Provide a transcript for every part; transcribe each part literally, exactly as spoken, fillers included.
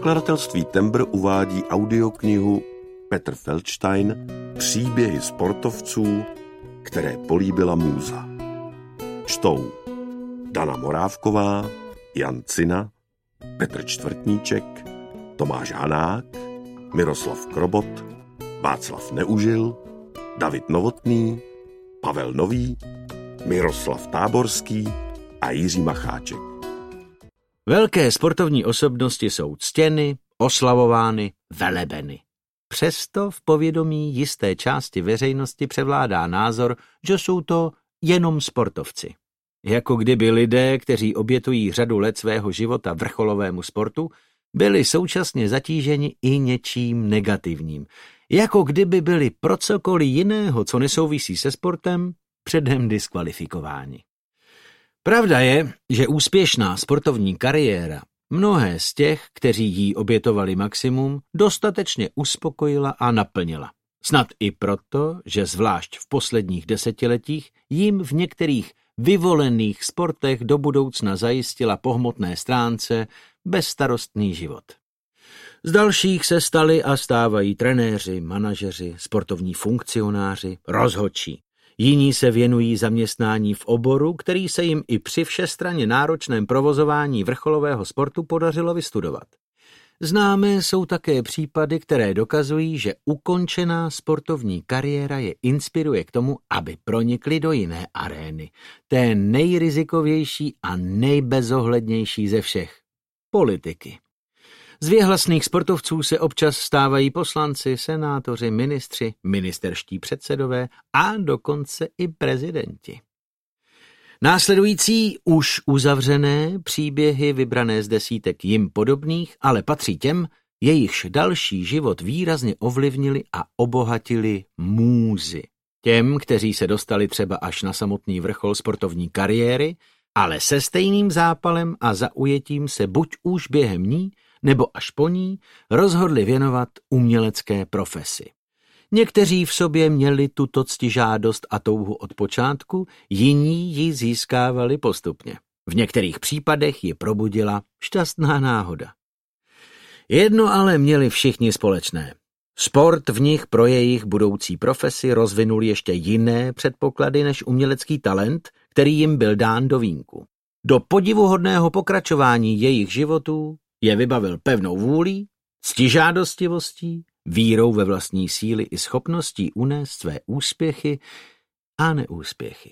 Nakladatelství Tembr uvádí audioknihu Petr Feldstein Příběhy sportovců, které políbila můza. Čtou Dana Morávková, Jan Cina, Petr Čtvrtníček, Tomáš Hanák, Miroslav Krobot, Václav Neužil, David Novotný, Pavel Nový, Miroslav Táborský a Jiří Macháček. Velké sportovní osobnosti jsou ctěny, oslavovány, velebeny. Přesto v povědomí jisté části veřejnosti převládá názor, že jsou to jenom sportovci. Jako kdyby lidé, kteří obětují řadu let svého života vrcholovému sportu, byli současně zatíženi i něčím negativním. Jako kdyby byli pro cokoliv jiného, co nesouvisí se sportem, předem diskvalifikováni. Pravda je, že úspěšná sportovní kariéra mnohé z těch, kteří jí obětovali maximum, dostatečně uspokojila a naplnila. Snad i proto, že zvlášť v posledních desetiletích jim v některých vyvolených sportech do budoucna zajistila po hmotné stránce bezstarostný život. Z dalších se stali a stávají trenéři, manažeři, sportovní funkcionáři, rozhodčí. Jiní se věnují zaměstnání v oboru, který se jim i při všestranně náročném provozování vrcholového sportu podařilo vystudovat. Známé jsou také případy, které dokazují, že ukončená sportovní kariéra je inspiruje k tomu, aby pronikli do jiné arény, té nejrizikovější a nejbezohlednější ze všech – politiky. Z věhlasných sportovců se občas stávají poslanci, senátoři, ministři, ministerští předsedové a dokonce i prezidenti. Následující už uzavřené příběhy vybrané z desítek jim podobných, ale patří těm, jejichž další život výrazně ovlivnili a obohatili můzy. Těm, kteří se dostali třeba až na samotný vrchol sportovní kariéry, ale se stejným zápalem a zaujetím se buď už během ní, nebo až po ní rozhodli věnovat umělecké profesi. Někteří v sobě měli tuto ctižádost a touhu od počátku, jiní ji získávali postupně. V některých případech ji probudila šťastná náhoda. Jedno ale měli všichni společné. Sport v nich pro jejich budoucí profesi rozvinul ještě jiné předpoklady než umělecký talent, který jim byl dán do vínku. Do podivuhodného pokračování jejich životů je vybavil pevnou vůlí, ctižádostivostí, vírou ve vlastní síly i schopností unést své úspěchy a neúspěchy.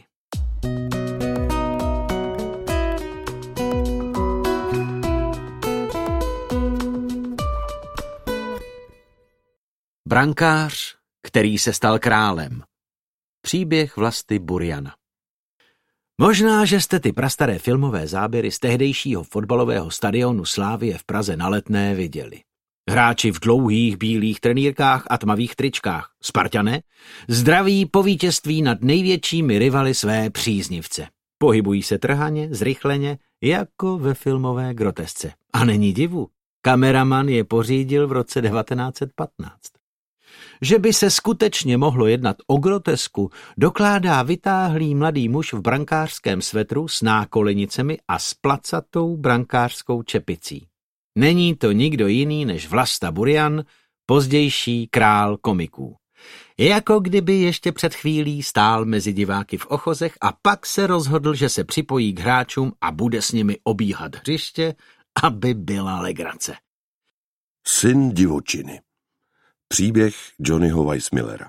Brankář, který se stal králem. Příběh Vlasty Buriana. Možná, že jste ty prastaré filmové záběry z tehdejšího fotbalového stadionu Slavie v Praze na Letné viděli. Hráči v dlouhých bílých trenýrkách a tmavých tričkách, Spartané, zdraví po vítězství nad největšími rivaly své příznivce. Pohybují se trhaně, zrychleně, jako ve filmové grotesce. A není divu, kameraman je pořídil v roce devatenáct set patnáct. Že by se skutečně mohlo jednat o grotesku, dokládá vytáhlý mladý muž v brankářském svetru s nákolenicemi a s placatou brankářskou čepicí. Není to nikdo jiný než Vlasta Burian, pozdější král komiků. Jako kdyby ještě před chvílí stál mezi diváky v ochozech a pak se rozhodl, že se připojí k hráčům a bude s nimi obíhat hřiště, aby byla legrace. Syn divočiny. Příběh Johnnyho Weissmillera.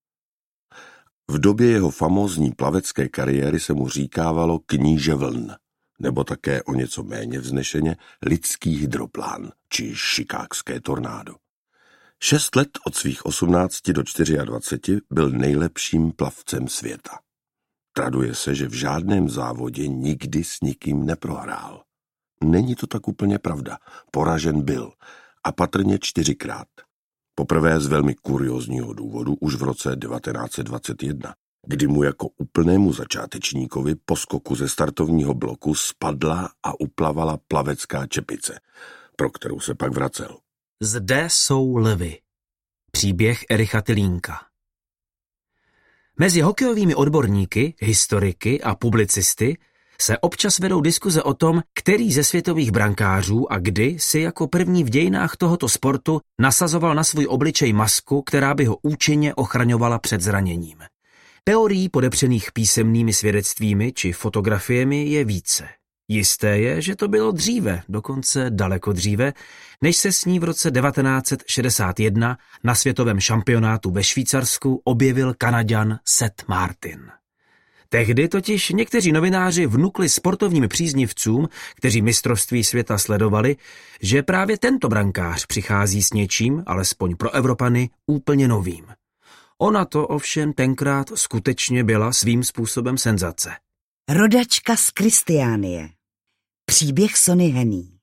V době jeho famózní plavecké kariéry se mu říkávalo kníže vln, nebo také o něco méně vznešeně lidský hydroplán, či chicagské tornádo. Šest let od svých osmnácti do dvaceti čtyři byl nejlepším plavcem světa. Traduje se, že v žádném závodě nikdy s nikým neprohrál. Není to tak úplně pravda, poražen byl, a patrně čtyřikrát. Poprvé z velmi kuriózního důvodu už v roce devatenáct set dvacet jedna, kdy mu jako úplnému začátečníkovi po skoku ze startovního bloku spadla a uplavala plavecká čepice, pro kterou se pak vracel. Zde jsou lvy. Příběh Ericha Tylínka. Mezi hokejovými odborníky, historiky a publicisty se občas vedou diskuze o tom, který ze světových brankářů a kdy si jako první v dějinách tohoto sportu nasazoval na svůj obličej masku, která by ho účinně ochraňovala před zraněním. Teorií podepřených písemnými svědectvími či fotografiemi je více. Jisté je, že to bylo dříve, dokonce daleko dříve, než se s ní v roce devatenáct set šedesát jedna na světovém šampionátu ve Švýcarsku objevil Kanaďan Seth Martin. Tehdy totiž někteří novináři vnukli sportovním příznivcům, kteří mistrovství světa sledovali, že právě tento brankář přichází s něčím, alespoň pro Evropany, úplně novým. Ona to ovšem tenkrát skutečně byla svým způsobem senzace. Rodačka z Kristiánie. Příběh Sonny Hennie.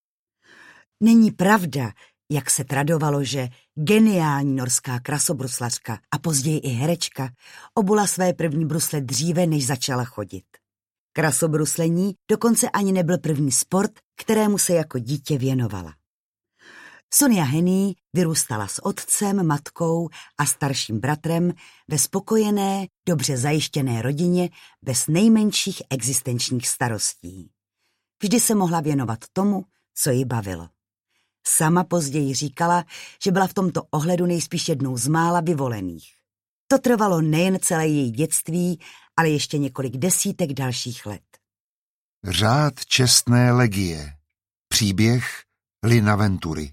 Není pravda, jak se tradovalo, že geniální norská krasobruslařka a později i herečka obula své první brusle dříve, než začala chodit. Krasobruslení dokonce ani nebyl první sport, kterému se jako dítě věnovala. Sonja Hennie vyrůstala s otcem, matkou a starším bratrem ve spokojené, dobře zajištěné rodině bez nejmenších existenčních starostí. Vždy se mohla věnovat tomu, co ji bavilo. Sama později říkala, že byla v tomto ohledu nejspíš jednou z mála vyvolených. To trvalo nejen celé její dětství, ale ještě několik desítek dalších let. Řád čestné legie. Příběh Lina Ventury.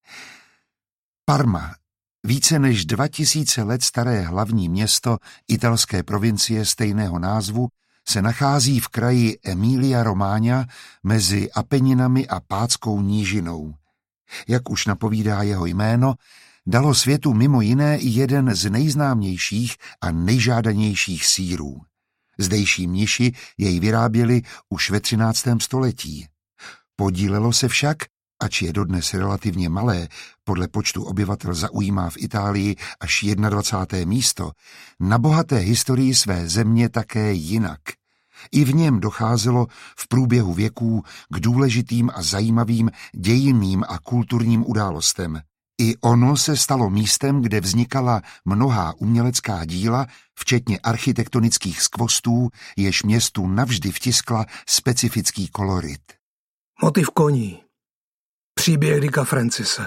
Parma, více než dva tisíce let staré hlavní město italské provincie stejného názvu, se nachází v kraji Emilia Romagna mezi Apeninami a Pátskou nížinou. Jak už napovídá jeho jméno, dalo světu mimo jiné i jeden z nejznámějších a nejžádanějších sýrů. Zdejší mniši jej vyráběli už ve třináctém století. Podílelo se však, ač je dodnes relativně malé, podle počtu obyvatel zaujímá v Itálii až dvacáté první místo, na bohaté historii své země také jinak. I v něm docházelo v průběhu věků k důležitým a zajímavým dějinným a kulturním událostem. I ono se stalo místem, kde vznikala mnohá umělecká díla, včetně architektonických skvostů, jež městu navždy vtiskla specifický kolorit. Motiv koní. Příběh Dicka Francise.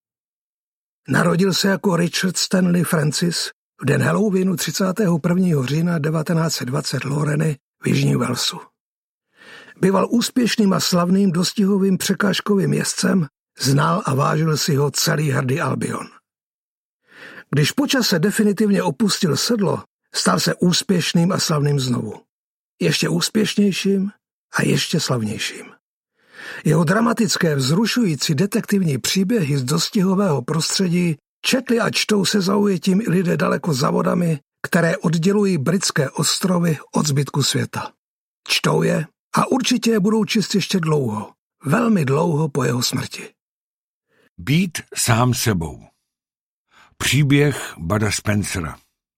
Narodil se jako Richard Stanley Francis v den Halloweenu třicátého prvního října devatenáct set dvacet Loreny v Jižní Walesu. Býval úspěšným a slavným dostihovým překážkovým jezdcem, znal a vážil si ho celý hrdý Albion. Když po čase definitivně opustil sedlo, stal se úspěšným a slavným znovu. Ještě úspěšnějším a ještě slavnějším. Jeho dramatické, vzrušující detektivní příběhy z dostihového prostředí četli a čtou se zaujetím i lidé daleko za vodami, které oddělují britské ostrovy od zbytku světa. Čtou je a určitě je budou číst ještě dlouho, velmi dlouho po jeho smrti. Být sám sebou. Příběh Budda Spencera.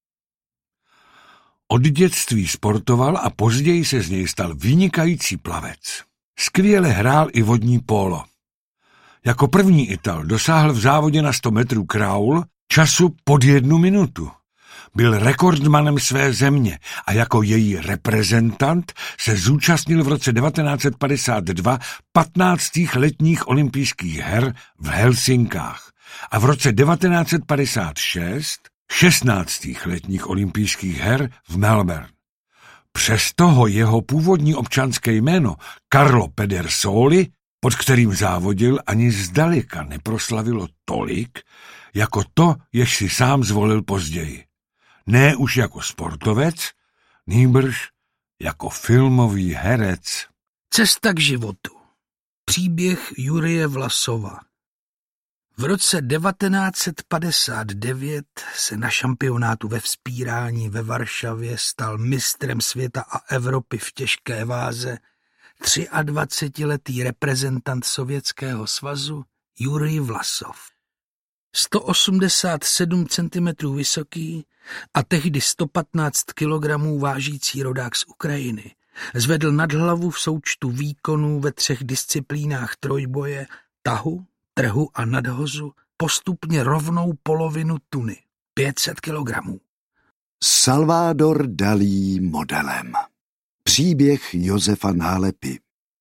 Od dětství sportoval a později se z něj stal vynikající plavec. Skvěle hrál i vodní pólo. Jako první Ital dosáhl v závodě na sto metrů kraul času pod jednu minutu. Byl rekordmanem své země a jako její reprezentant se zúčastnil v roce devatenáct set padesát dva patnáctých letních olympijských her v Helsinkách a v roce devatenáct set padesát šest šestnáctých letních olympijských her v Melbourne. Přesto ho jeho původní občanské jméno Carlo Pedersoli, pod kterým závodil, ani zdaleka neproslavilo tolik, jako to, jež si sám zvolil později. Ne už jako sportovec, nýbrž jako filmový herec. Cesta k životu. Příběh Jurije Vlasova. V roce devatenáct set padesát devět se na šampionátu ve vzpírání ve Varšavě stal mistrem světa a Evropy v těžké váze dvacetiletý reprezentant Sovětského svazu Jurij Vlasov. sto osmdesát sedm centimetrů vysoký a tehdy sto patnáct kilogramů vážící rodák z Ukrajiny zvedl nad hlavu v součtu výkonů ve třech disciplínách trojboje, tahu, trhu a nadhozu postupně rovnou polovinu tuny, pět set kilogramů. Salvador Dalí modelem. Příběh Josefa Nálepy.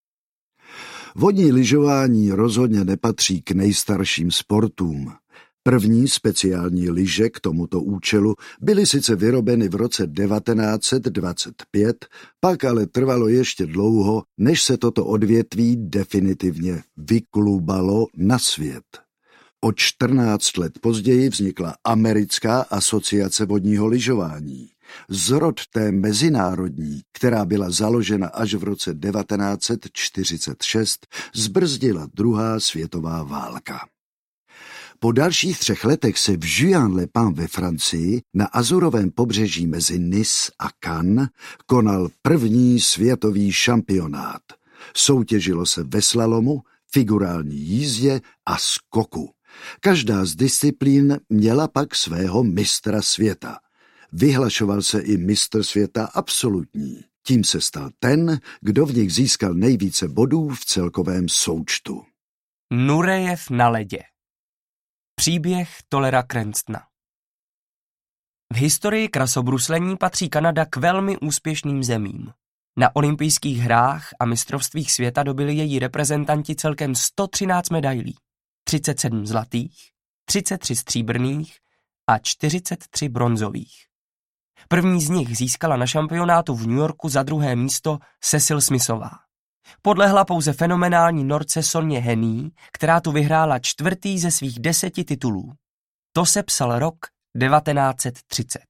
Vodní lyžování rozhodně nepatří k nejstarším sportům. První speciální lyže k tomuto účelu byly sice vyrobeny v roce devatenáct set dvacet pět, pak ale trvalo ještě dlouho, než se toto odvětví definitivně vyklubalo na svět. O čtrnáct let později vznikla Americká asociace vodního lyžování. Zrod té mezinárodní, která byla založena až v roce devatenáct set čtyřicet šest, zbrzdila druhá světová válka. Po dalších třech letech se v Juan-les-Pins ve Francii na azurovém pobřeží mezi Nice a Cannes konal první světový šampionát. Soutěžilo se ve slalomu, figurální jízdě a skoku. Každá z disciplín měla pak svého mistra světa. Vyhlašoval se i mistr světa absolutní. Tím se stal ten, kdo v nich získal nejvíce bodů v celkovém součtu. Nurejev na ledě. Příběh Tollera Cranstona. V historii krasobruslení patří Kanada k velmi úspěšným zemím. Na olympijských hrách a mistrovstvích světa dobili její reprezentanti celkem sto třináct medailí, třicet sedm zlatých, třicet tři stříbrných a čtyřicet tři bronzových. První z nich získala na šampionátu v New Yorku za druhé místo Cecil Smithová. Podlehla pouze fenomenální Norce Sonje Henný, která tu vyhrála čtvrtý ze svých deseti titulů. To se psal rok devatenáct set třicet.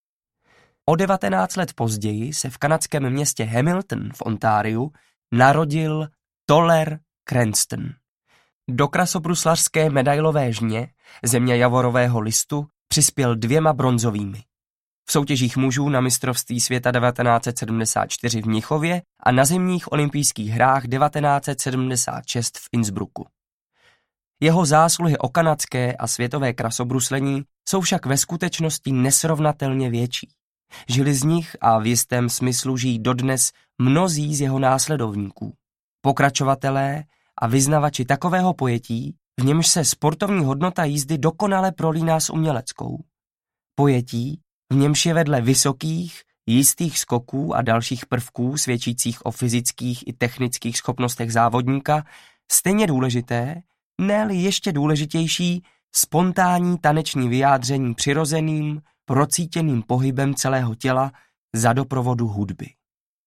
O devatenáct let později se v kanadském městě Hamilton v Ontáriu narodil Toller Cranston. Do krasobruslařské medailové žně, země javorového listu, přispěl dvěma bronzovými. V soutěžích mužů na mistrovství světa devatenáct set sedmdesát čtyři v Mnichově a na zimních olympijských hrách devatenáct set sedmdesát šest v Innsbrucku. Jeho zásluhy o kanadské a světové krasobruslení jsou však ve skutečnosti nesrovnatelně větší. Žili z nich a v jistém smyslu žijí dodnes mnozí z jeho následovníků. Pokračovatelé a vyznavači takového pojetí, v němž se sportovní hodnota jízdy dokonale prolíná s uměleckou. Pojetí, v němž je vedle vysokých, jistých skoků a dalších prvků svědčících o fyzických i technických schopnostech závodníka, stejně důležité, ne-li ještě důležitější, spontánní taneční vyjádření přirozeným, procítěným pohybem celého těla za doprovodu hudby.